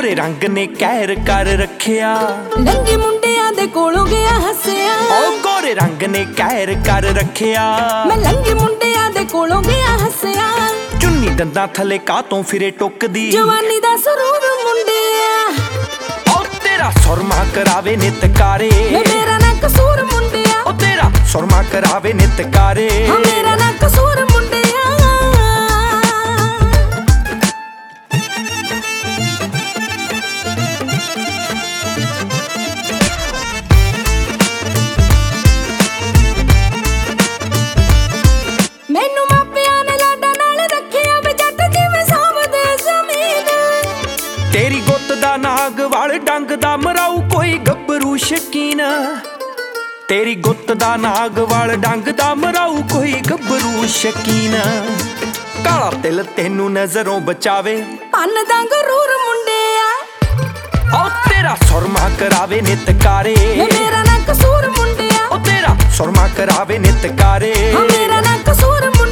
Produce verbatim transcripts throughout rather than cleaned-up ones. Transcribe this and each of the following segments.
गोरे रंग ने कहर कर रखिया, नंगे मुंडियां दे कोलों गया हसिया। ओ गोरे रंग ने कहर कर रखिया, मैं लंगे मुंडियां दे कोलों गया हसिया। चुन्नी दंदा थले कातों फिरे टुकदी, जवानी दा सरूर मुंडिया। ओ तेरा सुरमा करावे नितकारे, मेरा ना कसूर मुंडिया। ओ तेरा सुरमा करावे नितकारे, मेरा ना कसूर मुंडिया। मैनू मापिया ने लाडा नाल रखिया वे जट जिवें सावदे ज़मीन। तेरी गुत्त दा नाग वाल डंग दा मराऊ कोई गब्बरू शकीन, तेरी गुत्त दा नाग वाल डंग दा मराऊ कोई गब्बरू शकीन। काला तिल तेनू नजरों बचावे, पन दा गरूर मुंडिया। ओ तेरा सुरमा करावे नितकारे, मेरा ना कसूर मुंडिया। ओ तेरा सुरमा करावे नितकारे, मेरा ना कसूर मुंडिया।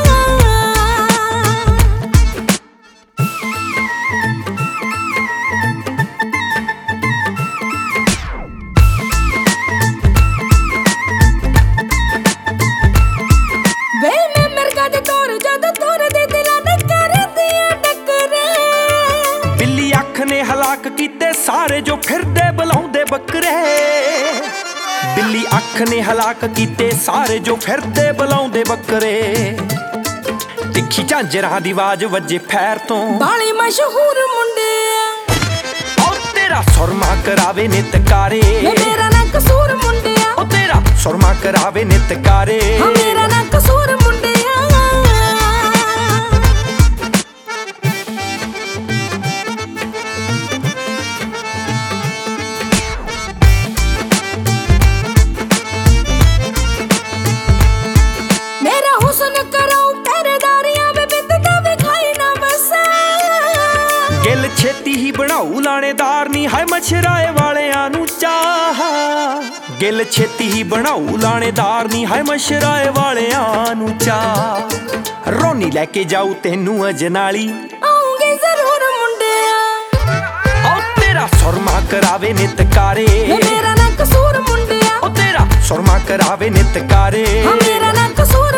वे मैं मिर्गा दे तोर जद तोर दे दिलां दे कर दिया टकरे। बिल्ली अख ने हलाक कीते सारे जो फिरदे बुलाउंदे बकरे, बिल्ली अख ने हलाक कीते सारे जो फिरदे बुलाउंदे बकरे। तिखी झांजरां दी आवाज वजे फैर तो, बाली मशहूर मुंडिया। ओ तेरा सुरमा करावे नितकारे, मेरा ना कसूर मुंडिया। ओ तेरा सुरमा करावे नितकारे, मेरा ना कसूर मुंडिया। मेरा हुस्न कराऊं पहरेदारियां वे बिंद दा वे खाई ना बसा। गिल छेती ही बनाऊ लाणेदार नी हाय मछराए वालियां नू चाह, गिल छेती ही बनाऊ लाणेदार नी हाय मछराए वालियां नू चाह। रोनी लैके जाऊ तेनू अजनाली, आऊंगी जरूर मुंडिया। ओ तेरा सुरमा करावे नितकारे, मेरा ना कसूर मुंडिया। ओ तेरा सुरमा करावे नितकारे, मेरा ना कसूर